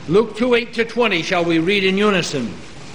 Luke 2:8-20 shall we read in unison.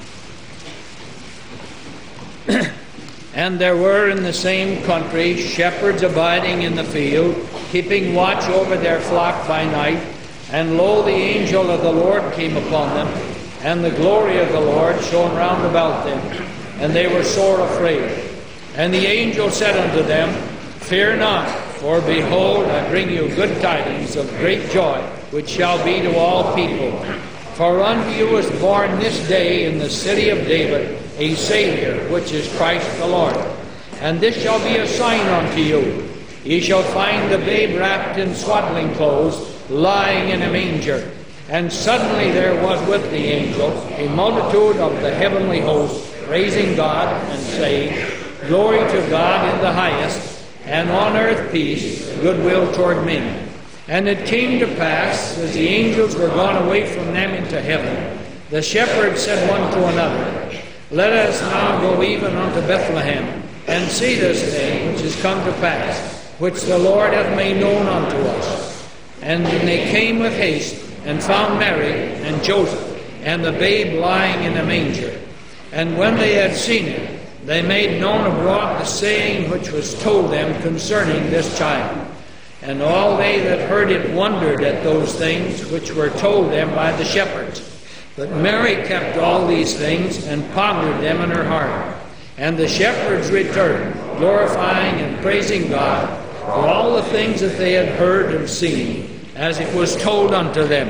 And there were in the same country shepherds abiding in the field, keeping watch over their flock by night. And lo, the angel of the Lord came upon them, and the glory of the Lord shone round about them, and they were sore afraid. And the angel said unto them, Fear not, for behold, I bring you good tidings of great joy, which shall be to all people. For unto you is born this day in the city of David a Savior, which is Christ the Lord. And this shall be a sign unto you. Ye shall find the babe wrapped in swaddling clothes, lying in a manger. And suddenly there was with the angel a multitude of the heavenly host, praising God and saying, Glory to God in the highest, and on earth peace, goodwill toward men. And it came to pass, as the angels were gone away from them into heaven, the shepherds said one to another, Let us now go even unto Bethlehem, and see this thing which is come to pass, which the Lord hath made known unto us. And they came with haste, and found Mary and Joseph, and the babe lying in a manger. And when they had seen it, they made known abroad the saying which was told them concerning this child. And all they that heard it wondered at those things which were told them by the shepherds. But Mary kept all these things, and pondered them in her heart. And the shepherds returned, glorifying and praising God for all the things that they had heard and seen, as it was told unto them.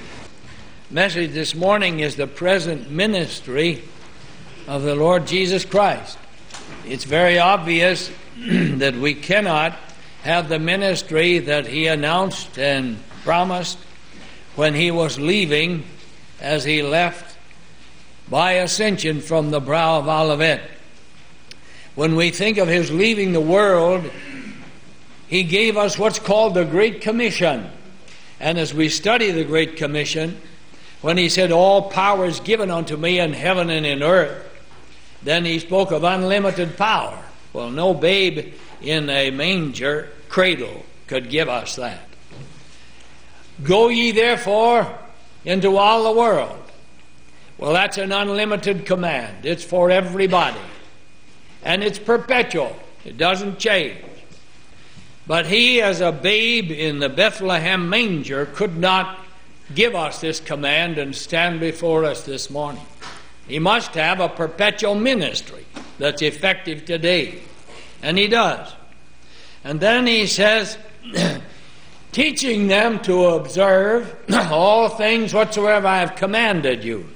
Message this morning is the present ministry of the Lord Jesus Christ. It's very obvious that we cannot have the ministry that he announced and promised when he was leaving, as he left by ascension from the brow of Olivet. When we think of his leaving the world, he gave us what's called the Great Commission. And as we study the Great Commission, when he said, All power is given unto me in heaven and in earth, then he spoke of unlimited power. Well, no babe in a manger cradle could give us that. Go ye therefore into all the world. Well, that's an unlimited command. It's for everybody. And it's perpetual. It doesn't change. But he, as a babe in the Bethlehem manger, could not give us this command and stand before us this morning. He must have a perpetual ministry that's effective today. And he does. And then he says, teaching them to observe all things whatsoever I have commanded you.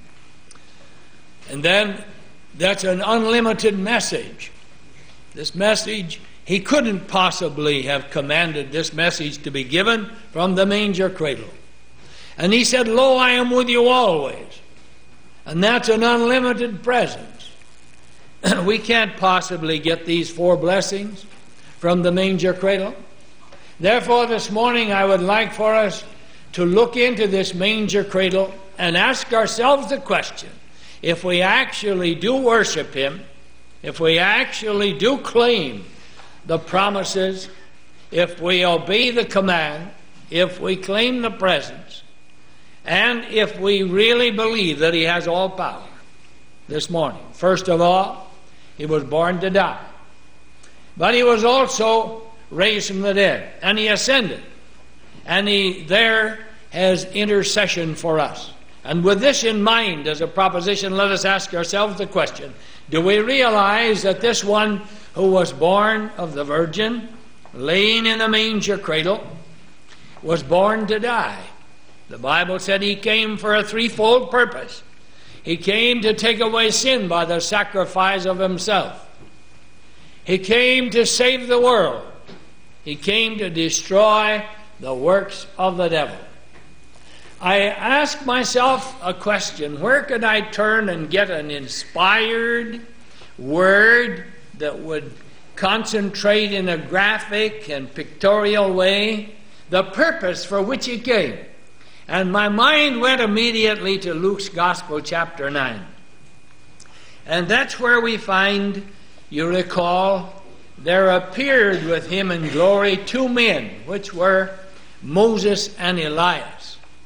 And then that's an unlimited message. This message, he couldn't possibly have commanded this message to be given from the manger cradle. And he said, Lo, I am with you always. And that's an unlimited presence. We can't possibly get these four blessings from the manger cradle. Therefore, this morning I would like for us to look into this manger cradle and ask ourselves the question, if we actually do worship him, if we actually do claim the promises, if we obey the command, if we claim the presence, and if we really believe that he has all power this morning. First of all, he was born to die. But he was also raised from the dead, and he ascended. And he there has intercession for us. And with this in mind as a proposition, let us ask ourselves the question, do we realize that this one who was born of the Virgin, laying in a manger cradle, was born to die? The Bible said he came for a threefold purpose. He came to take away sin by the sacrifice of himself. He came to save the world. He came to destroy the works of the devil. I ask myself a question. Where could I turn and get an inspired word that would concentrate in a graphic and pictorial way the purpose for which he came? And my mind went immediately to Luke's Gospel, chapter 9. And that's where we find, you recall, there appeared with him in glory two men, which were Moses and Elias,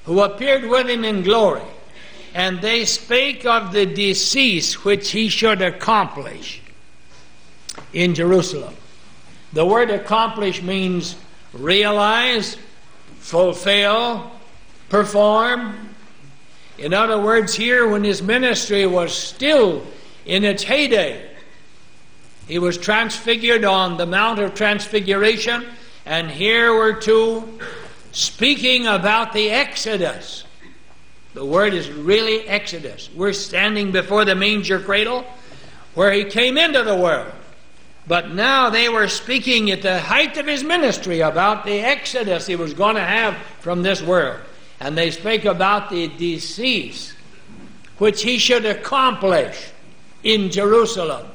who appeared with him in glory. And they spake of the decease which he should accomplish in Jerusalem. The word accomplish means realize, fulfill, perform. In other words, here when his ministry was still in its heyday, he was transfigured on the Mount of Transfiguration, and here we're speaking about the Exodus. The word is really Exodus. We're standing before the manger cradle where he came into the world. But now they were speaking at the height of his ministry about the Exodus he was going to have from this world. And they spake about the decease which he should accomplish in Jerusalem.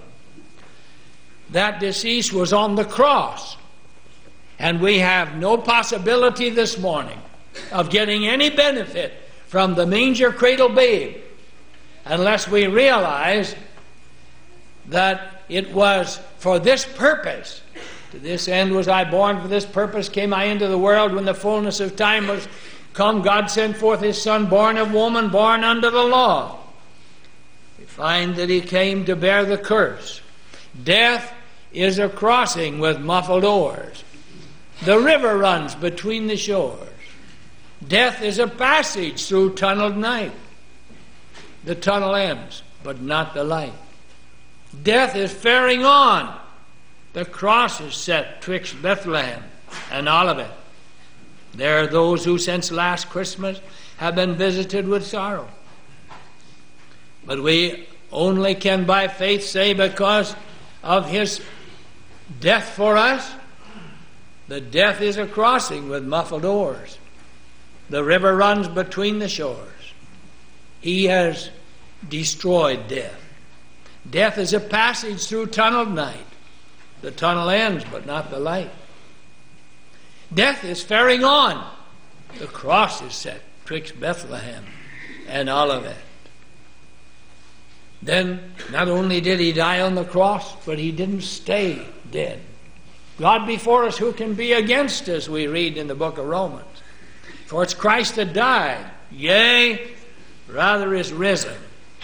That decease was on the cross. And we have no possibility this morning of getting any benefit from the manger cradle babe unless we realize that it was for this purpose. To this end was I born, for this purpose came I into the world. When the fullness of time was come, God sent forth his Son, born of woman, born under the law. We find that he came to bear the curse. Death is a crossing with muffled oars. The river runs between the shores. Death is a passage through tunneled night. The tunnel ends, but not the light. Death is faring on. The cross is set twixt Bethlehem and Olivet. There are those who since last Christmas have been visited with sorrow. But we only can by faith say, because of his death for us, the death is a crossing with muffled oars. The river runs between the shores. He has destroyed death. Death is a passage through tunneled night. The tunnel ends, but not the light. Death is faring on. The cross is set twixt Bethlehem and Olivet. Then, not only did he die on the cross, but he didn't stay dead. God before us, who can be against us, we read in the book of Romans. For it's Christ that died, yea, rather is risen.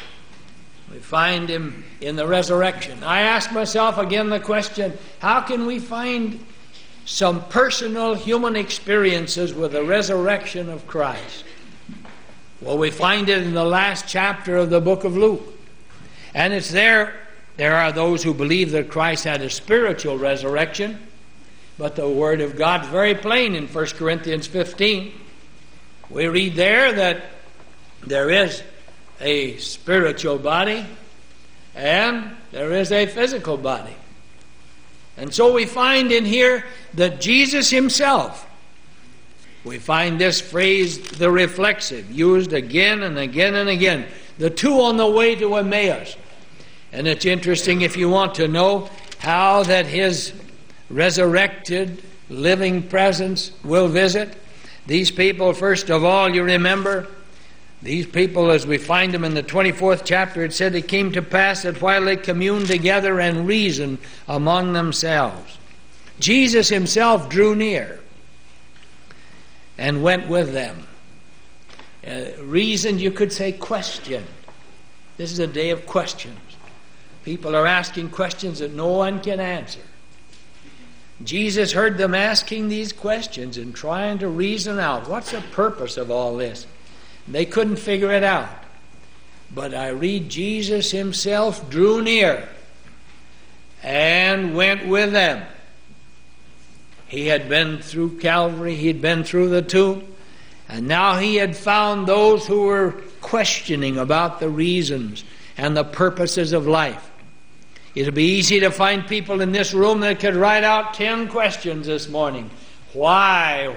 We find him in the resurrection. I ask myself again the question, how can we find some personal human experiences with the resurrection of Christ? Well, we find it in the last chapter of the book of Luke. And it's there are those who believe that Christ had a spiritual resurrection, but the Word of God is very plain in 1 Corinthians 15. We read there that there is a spiritual body and there is a physical body. And so we find in here that Jesus himself, we find this phrase, the reflexive, used again and again and again. The two on the way to Emmaus. And it's interesting if you want to know how that his resurrected living presence will visit. These people, first of all, you remember, these people, as we find them in the 24th chapter, it said it came to pass that while they communed together and reasoned among themselves, Jesus himself drew near and went with them. Reasoned, you could say, questioned. This is a day of questions. People are asking questions that no one can answer. Jesus heard them asking these questions and trying to reason out, what's the purpose of all this? They couldn't figure it out. But I read Jesus himself drew near and went with them. He had been through Calvary, he had been through the tomb, and now he had found those who were questioning about the reasons and the purposes of life. It would be easy to find people in this room that could write out 10 questions this morning. Why?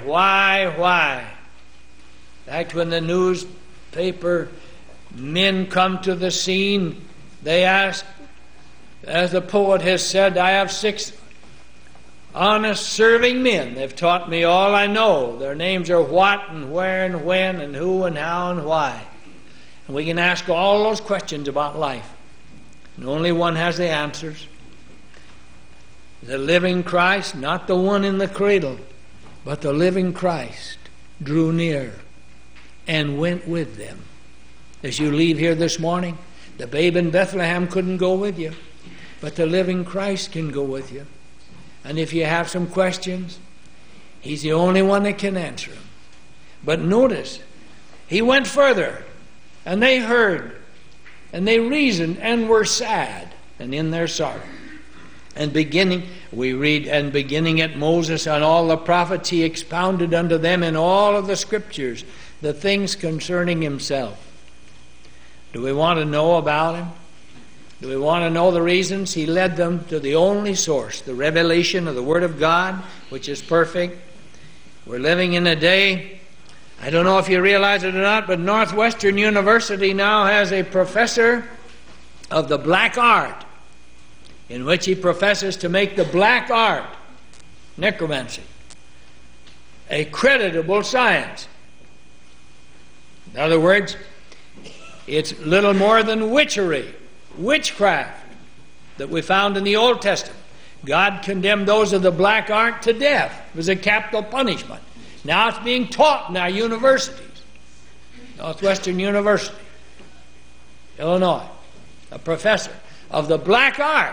In fact, when the newspaper men come to the scene, they ask, as the poet has said, I have 6 honest serving men. They've taught me all I know. Their names are what and where and when and who and how and why. And we can ask all those questions about life. And only one has the answers. The living Christ, not the one in the cradle, but the living Christ drew near and went with them. As you leave here this morning, the babe in Bethlehem couldn't go with you, but the living Christ can go with you. And if you have some questions, He's the only one that can answer them. But notice, He went further, and they heard, and they reasoned, and were sad, and in their sorrow. And we read, and beginning at Moses and all the prophets, He expounded unto them in all of the Scriptures the things concerning Himself. Do we want to know about Him? Do we want to know the reasons? He led them to the only source, the revelation of the Word of God, which is perfect. We're living in a day, I don't know if you realize it or not, but Northwestern University now has a professor of the black art, in which he professes to make the black art, necromancy, a creditable science. In other words, it's little more than witchery, witchcraft that we found in the Old Testament. God condemned those of the black art to death. It was a capital punishment. Now it's being taught in our universities. Northwestern University, Illinois, a professor of the black art.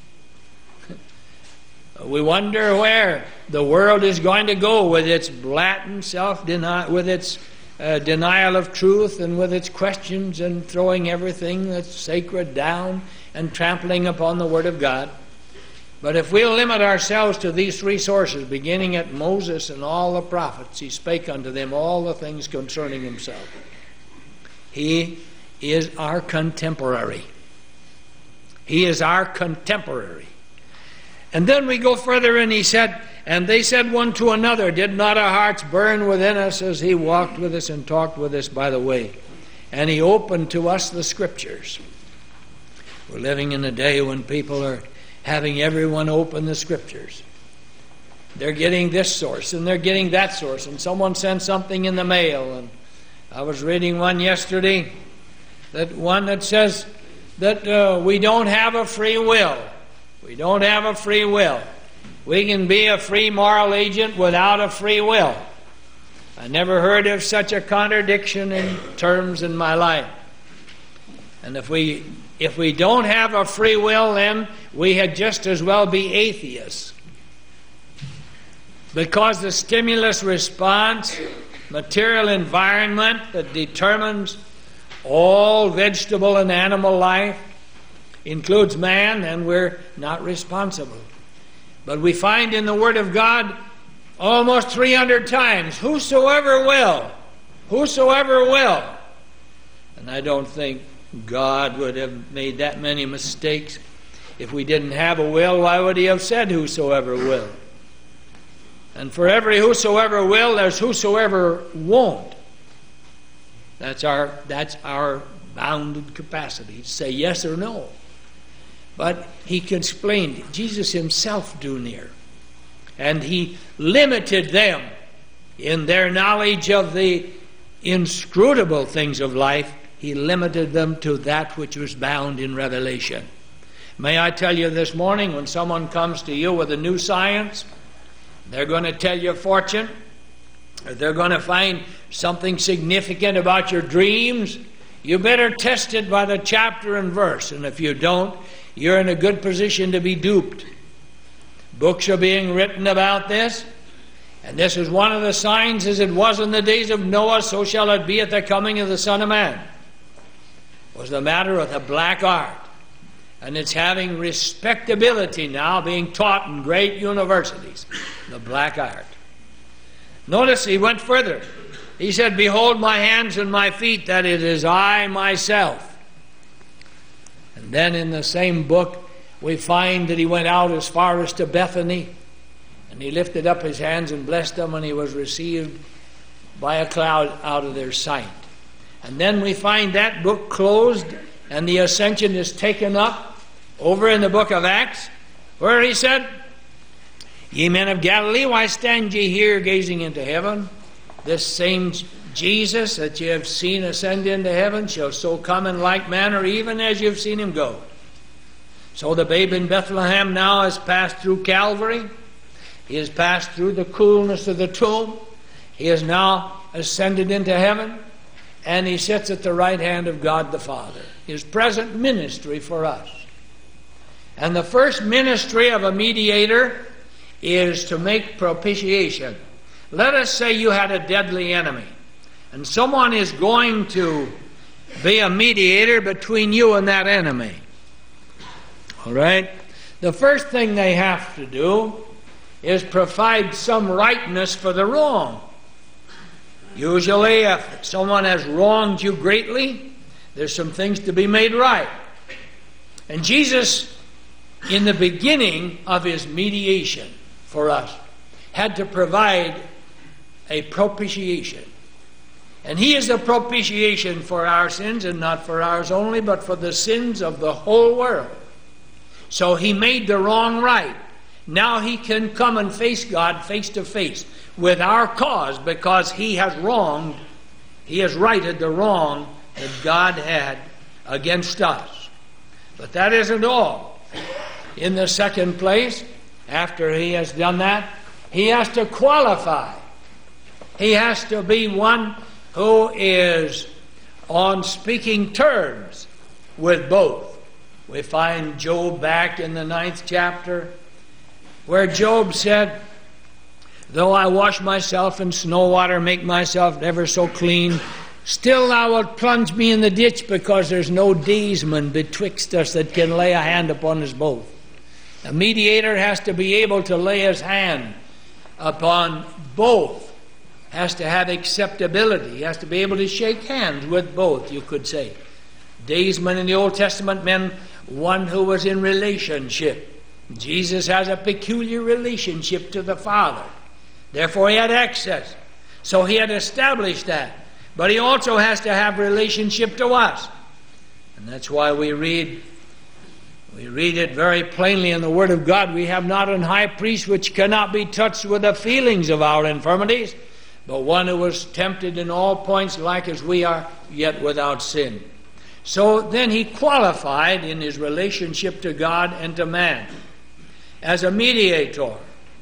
We wonder where the world is going to go with its blatant self-denial, with its denial of truth, and with its questions and throwing everything that's sacred down and trampling upon the Word of God. But if we'll limit ourselves to these three sources, beginning at Moses and all the prophets, He spake unto them all the things concerning Himself. He is our contemporary. He is our contemporary. And then we go further, and He said, and they said one to another, did not our hearts burn within us as He walked with us and talked with us by the way? And He opened to us the Scriptures. We're living in a day when people are having everyone open the Scriptures. They're getting this source, and they're getting that source, and someone sent something in the mail. And I was reading one yesterday, that says that we don't have a free will. We don't have a free will. We can be a free moral agent without a free will. I never heard of such a contradiction in terms in my life. And if we don't have a free will, then we had just as well be atheists. Because the stimulus response, material environment that determines all vegetable and animal life, includes man, and we're not responsible. But we find in the Word of God almost 300 times, whosoever will, whosoever will. And I don't think God would have made that many mistakes. If we didn't have a will, why would He have said whosoever will? And for every whosoever will, there's whosoever won't. That's our bounded capacity to say yes or no. But He explained, Jesus Himself drew near. And He limited them in their knowledge of the inscrutable things of life. He limited them to that which was bound in revelation. May I tell you this morning, when someone comes to you with a new science, they're going to tell you a fortune, or they're going to find something significant about your dreams, you better test it by the chapter and verse. And if you don't, you're in a good position to be duped. Books are being written about this. And this is one of the signs, as it was in the days of Noah, so shall it be at the coming of the Son of Man. Was the matter of the black art. And it's having respectability now, being taught in great universities. The black art. Notice He went further. He said, behold my hands and my feet, that it is I myself. And then in the same book, we find that He went out as far as to Bethany, and He lifted up His hands and blessed them, and He was received by a cloud out of their sight. And then we find that book closed, and the ascension is taken up over in the book of Acts, where He said, ye men of Galilee, why stand ye here gazing into heaven? This same Jesus that ye have seen ascend into heaven shall so come in like manner, even as you've seen Him go. So the babe in Bethlehem now has passed through Calvary. He has passed through the coolness of the tomb. He has now ascended into heaven. and he sits at the right hand of God the Father. His present ministry for us. And the first ministry of a mediator is to make propitiation. Let us say you had a deadly enemy, and someone is going to be a mediator between you and that enemy. All right? The first thing they have to do is provide some rightness for the wrong. Usually, if someone has wronged you greatly, there's some things to be made right. And Jesus, in the beginning of his mediation for us, had to provide a propitiation. And he is the propitiation for our sins, and not for ours only, but for the sins of the whole world. So he made the wrong right. Now he can come and face God face to face with our cause, because he has wronged, he has righted the wrong that God had against us. But that isn't all. In the second place, after he has done that, he has to qualify. He has to be one who is on speaking terms with both. We find Job back in the 9th chapter, where Job said, "Though I wash myself in snow water, make myself ever so clean, still thou wilt plunge me in the ditch, because there's no daysman betwixt us that can lay a hand upon us both." A mediator has to be able to lay his hand upon both, has to have acceptability, he has to be able to shake hands with both, you could say. Daysman in the Old Testament meant one who was in relationship. Jesus has a peculiar relationship to the Father. Therefore he had access. So he had established that. But he also has to have relationship to us. And that's why we read it very plainly in the Word of God. We have not an high priest which cannot be touched with the feelings of our infirmities, but one who was tempted in all points like as we are, yet without sin. So then he qualified in his relationship to God and to man as a mediator.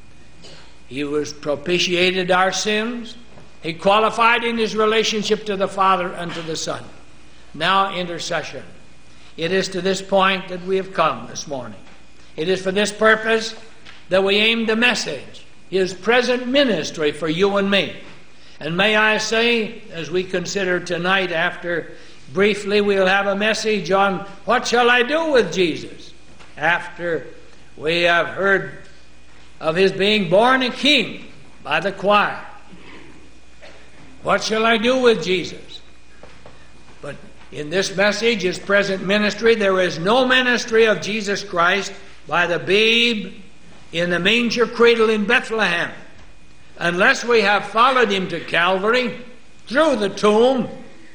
He was propitiated our sins. He qualified in his relationship to the Father and to the Son. Now intercession. It is to this point that we have come this morning. It is for this purpose that we aim the message, his present ministry for you and me. And may I say, as we consider tonight, after briefly we'll have a message on what shall I do with Jesus, after we have heard of his being born a king by the choir. What shall I do with Jesus? But in this message, his present ministry, there is no ministry of Jesus Christ by the babe in the manger cradle in Bethlehem, unless we have followed him to Calvary through the tomb,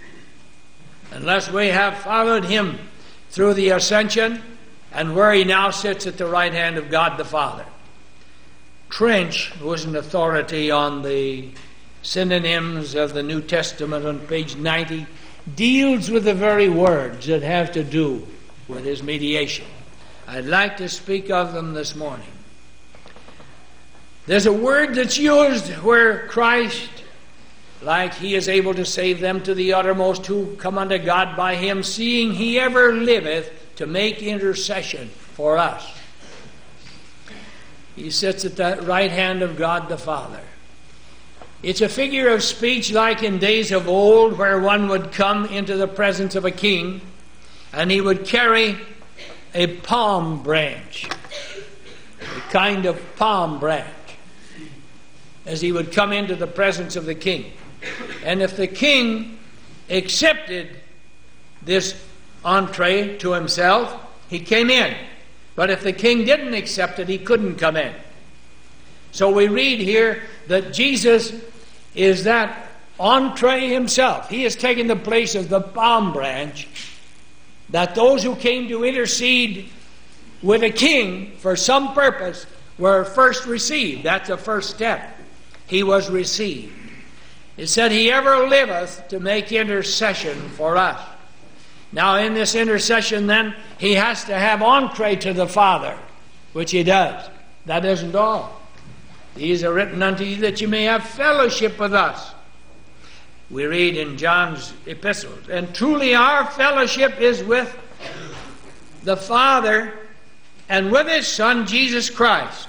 unless we have followed him through the ascension and where he now sits at the right hand of God the Father. Trench, who is an authority on the synonyms of the New Testament on page 90, deals with the very words that have to do with his mediation. I'd like to speak of them this morning. There's a word that's used where Christ, like he is able to save them to the uttermost who come unto God by him, seeing he ever liveth to make intercession for us. He sits at the right hand of God the Father. It's a figure of speech like in days of old, where one would come into the presence of a king and he would carry a palm branch, a kind of palm branch, as he would come into the presence of the king. And if the king accepted this entree to himself, he came in. But if the king didn't accept it, he couldn't come in. So we read here that Jesus is that entree himself. He has taken the place of the palm branch, that those who came to intercede with a king for some purpose were first received. That's the first step. He was received. It said, he ever liveth to make intercession for us. Now in this intercession then, he has to have entree to the Father, which he does. That isn't all. These are written unto you that you may have fellowship with us. we read in John's epistles. And truly our fellowship is with the Father and with His Son, Jesus Christ.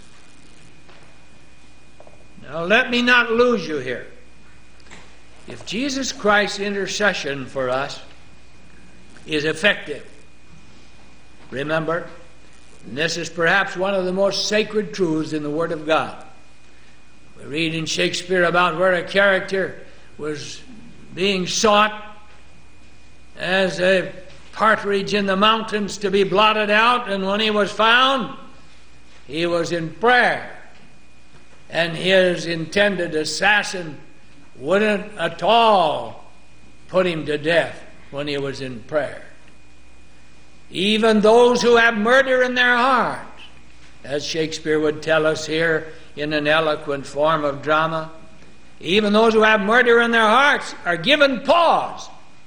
Now let me not lose you here. If Jesus Christ's intercession for us is effective, remember, and this is perhaps one of the most sacred truths in the Word of God. We read in Shakespeare about where a character was being sought as a partridge in the mountains to be blotted out, and when he was found, he was in prayer. And his intended assassin wouldn't at all put him to death when he was in prayer. Even those who have murder in their hearts, as Shakespeare would tell us here in an eloquent form of drama, even those who have murder in their hearts are given pause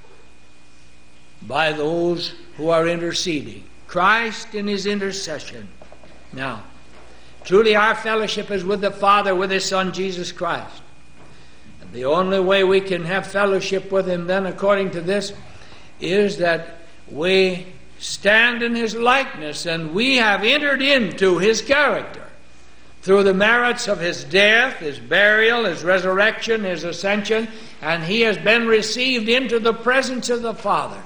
by those who are interceding. Christ in His intercession. Now, truly our fellowship is with the Father, with His Son, Jesus Christ. And the only way we can have fellowship with Him then, according to this, is that we stand in His likeness, and we have entered into His character through the merits of His death, His burial, His resurrection, His ascension, and He has been received into the presence of the Father.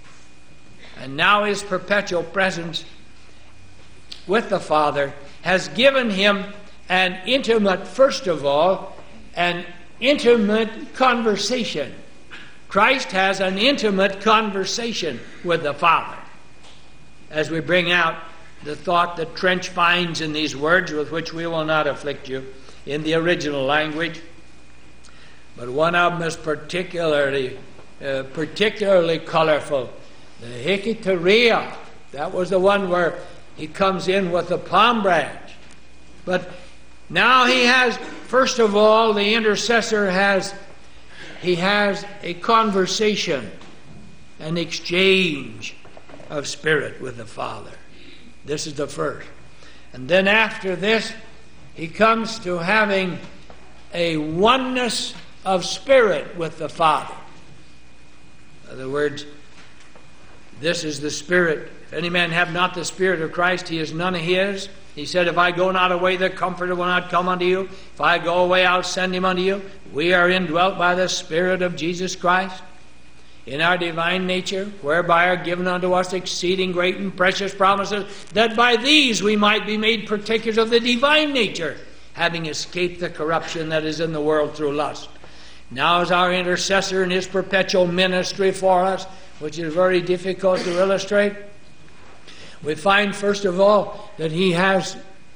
And now His perpetual presence with the Father has given Him an intimate, first of all, an intimate conversation. Christ has an intimate conversation with the Father. As we bring out the thought that Trench finds in these words, with which we will not afflict you, in the original language. But one of them is particularly colorful. The Hikitaria, that was the one where he comes in with the palm branch. But now he has, first of all, the intercessor has a conversation, an exchange of spirit with the Father. This is the first. And then after this, he comes to having a oneness of spirit with the Father. In other words, this is the Spirit. If any man have not the Spirit of Christ, he is none of His. He said, if I go not away, the Comforter will not come unto you. If I go away, I'll send Him unto you. We are indwelt by the Spirit of Jesus Christ in our divine nature, whereby are given unto us exceeding great and precious promises, that by these we might be made partakers of the divine nature, having escaped the corruption that is in the world through lust. Now is our intercessor in His perpetual ministry for us, which is very difficult to illustrate. We find, first of all, that he has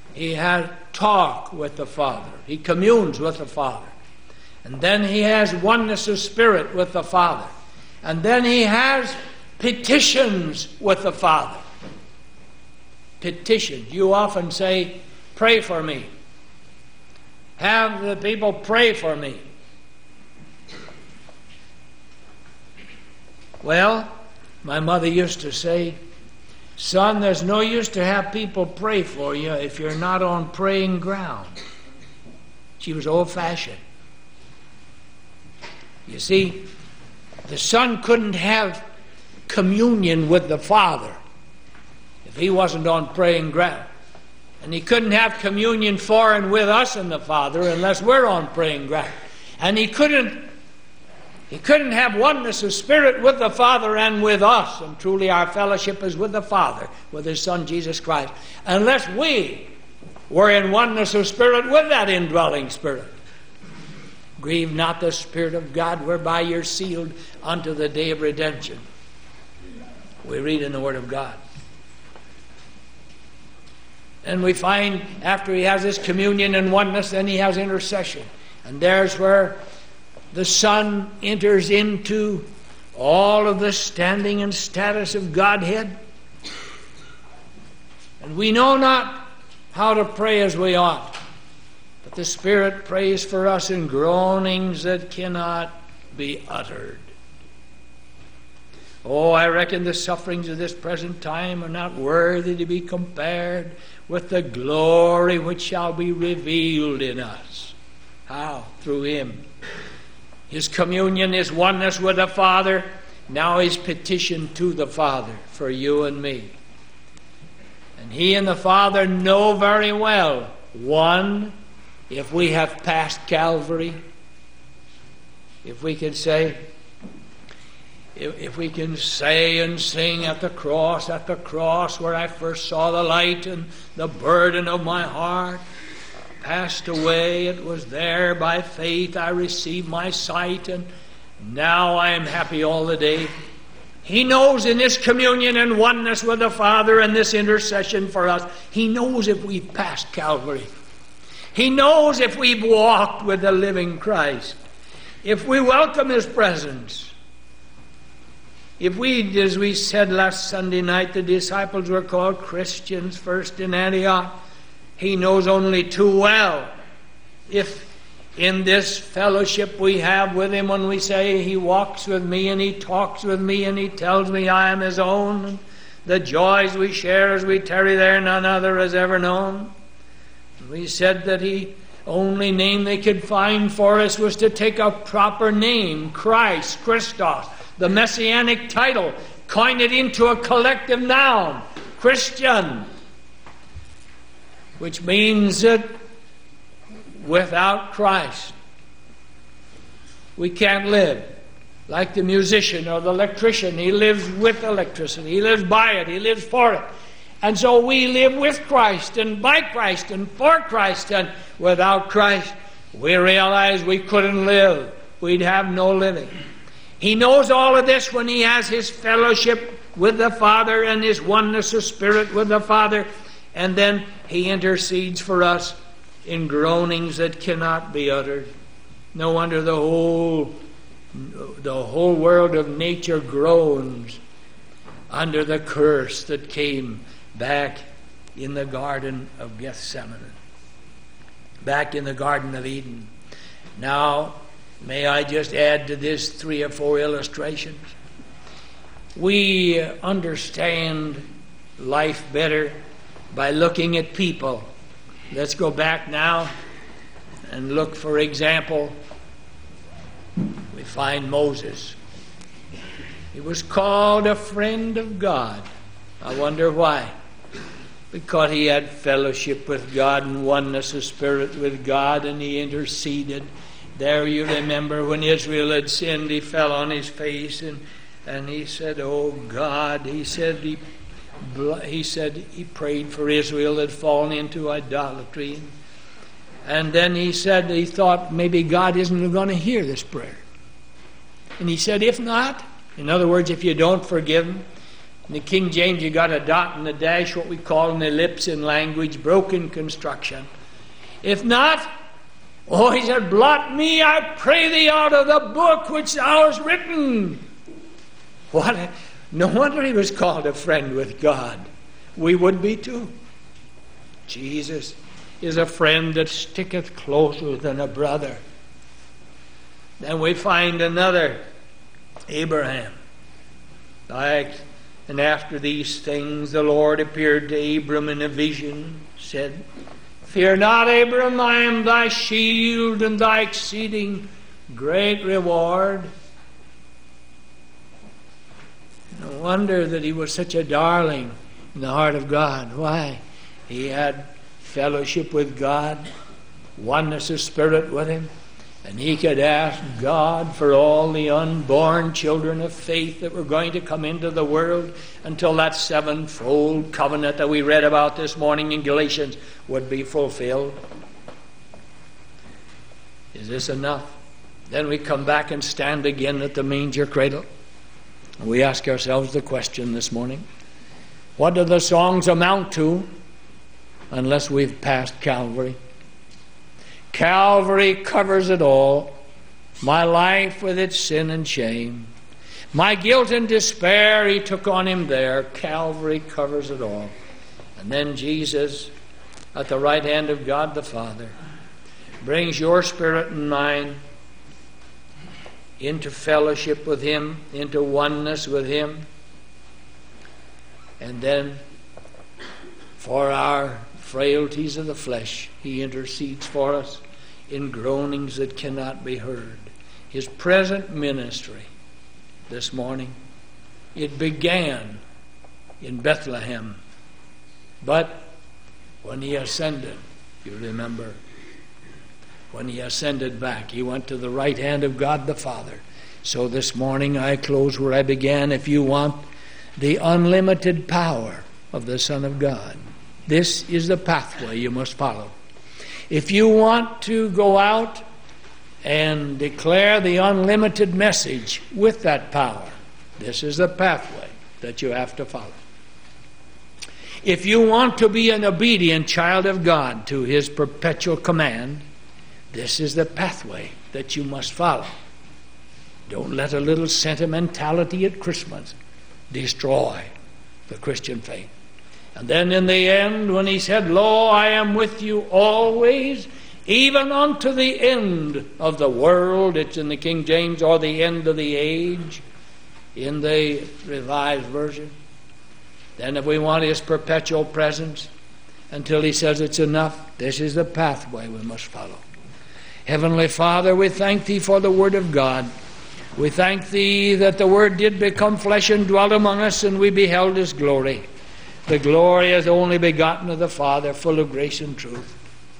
talk with the Father. He communes with the Father. And then he has oneness of spirit with the Father. And then he has petitions with the Father. Petitions. You often say, pray for me. Have the people pray for me. Well, my mother used to say, son, there's no use to have people pray for you if you're not on praying ground. She was old-fashioned. You see, the Son couldn't have communion with the Father if he wasn't on praying ground. And he couldn't have communion for and with us and the Father unless we're on praying ground. And he couldn't have oneness of spirit with the Father and with us, and truly our fellowship is with the Father, with His Son Jesus Christ, unless we were in oneness of spirit with that indwelling Spirit. Grieve not the Spirit of God, whereby you're sealed unto the day of redemption. We read in the Word of God. And we find after he has his communion and oneness, then he has intercession. And there's where the Son enters into all of the standing and status of Godhead. And we know not how to pray as we ought, but the Spirit prays for us in groanings that cannot be uttered. Oh, I reckon the sufferings of this present time are not worthy to be compared with the glory which shall be revealed in us. How? Through Him. His communion, his oneness with the Father, now his petition to the Father for you and me. And he and the Father know very well, one, if we have passed Calvary, if we can say and sing at the cross where I first saw the light and the burden of my heart passed away. It was there by faith I received my sight, and now I am happy all the day. He knows in this communion and oneness with the Father and this intercession for us, he knows if we've passed Calvary. He knows if we've walked with the living Christ. If we welcome his presence. If we, as we said last Sunday night, the disciples were called Christians first in Antioch, he knows only too well if in this fellowship we have with him, when we say he walks with me and he talks with me and he tells me I am his own, and the joys we share as we tarry there none other has ever known. We said that the only name they could find for us was to take a proper name, Christ, Christos, the messianic title, coin it into a collective noun, Christian, which means that without Christ we can't live. Like the musician or the electrician, he lives with electricity, he lives by it, he lives for it. And so we live with Christ and by Christ and for Christ, and without Christ we realize we couldn't live. We'd have no living. He knows all of this when he has his fellowship with the Father and his oneness of spirit with the Father, and then he intercedes for us in groanings that cannot be uttered. No wonder the whole world of nature groans under the curse that came back in the Garden of Gethsemane, back in the Garden of Eden. Now, may I just add to this 3 or 4 illustrations? We understand life better by looking at people. Let's go back now and look, for example, we find Moses. He was called a friend of God. I wonder why. Because he had fellowship with God and oneness of spirit with God, and he interceded. There you remember when Israel had sinned, he fell on his face and he said, "Oh God," he said he prayed for Israel that had fallen into idolatry. And then he said he thought maybe God isn't going to hear this prayer. And he said, if not, in other words, if you don't forgive him, in the King James you got a dot and a dash, what we call an ellipse in language, broken construction. If not, oh, he said, blot me, I pray thee, out of the book which thou hast written. No wonder he was called a friend with God. We would be too. Jesus is a friend that sticketh closer than a brother. Then we find another, Abraham. And after these things the Lord appeared to Abram in a vision, said, "Fear not, Abram, I am thy shield and thy exceeding great reward." No wonder that he was such a darling in the heart of God. Why? He had fellowship with God, oneness of spirit with him, and he could ask God for all the unborn children of faith that were going to come into the world until that sevenfold covenant that we read about this morning in Galatians would be fulfilled. Is this enough? Then we come back and stand again at the manger cradle. We ask ourselves the question this morning, what do the songs amount to unless we've passed Calvary? Calvary covers it all. My life with its sin and shame. My guilt and despair he took on him there. Calvary covers it all. And then Jesus, at the right hand of God the Father, brings your spirit and mine into fellowship with him, into oneness with him. And then for our frailties of the flesh, he intercedes for us in groanings that cannot be heard. his present ministry this morning. It began in Bethlehem, but when he ascended, you remember, when he ascended back, he went to the right hand of God the Father. So this morning I close where I began. If you want the unlimited power of the Son of God, this is the pathway you must follow. If you want to go out and declare the unlimited message with that power, this is the pathway that you have to follow. If you want to be an obedient child of God to his perpetual command, this is the pathway that you must follow. Don't let a little sentimentality at Christmas destroy the Christian faith. And then in the end, when he said, "Lo, I am with you always, even unto the end of the world," it's in the King James, or the end of the age in the Revised Version. Then if we want his perpetual presence until he says it's enough, this is the pathway we must follow. Heavenly Father, we thank thee for the Word of God. We thank thee that the Word did become flesh and dwelt among us, and we beheld his glory. The glory as the only begotten of the Father, full of grace and truth.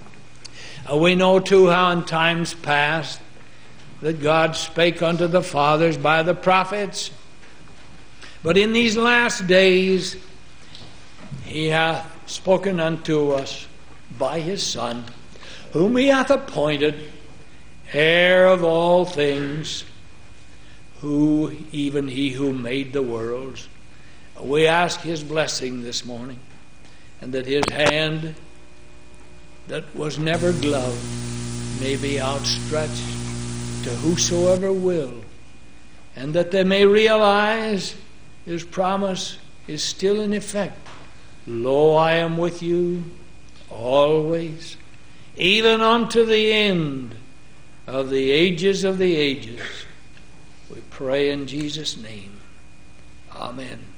We know too how in times past that God spake unto the fathers by the prophets. But in these last days he hath spoken unto us by his Son, whom he hath appointed heir of all things, who even he who made the worlds. We ask his blessing this morning, and that his hand that was never gloved may be outstretched to whosoever will, and that they may realize his promise is still in effect. Lo, I am with you always, even unto the end of the ages of the ages. We pray in Jesus' name. Amen.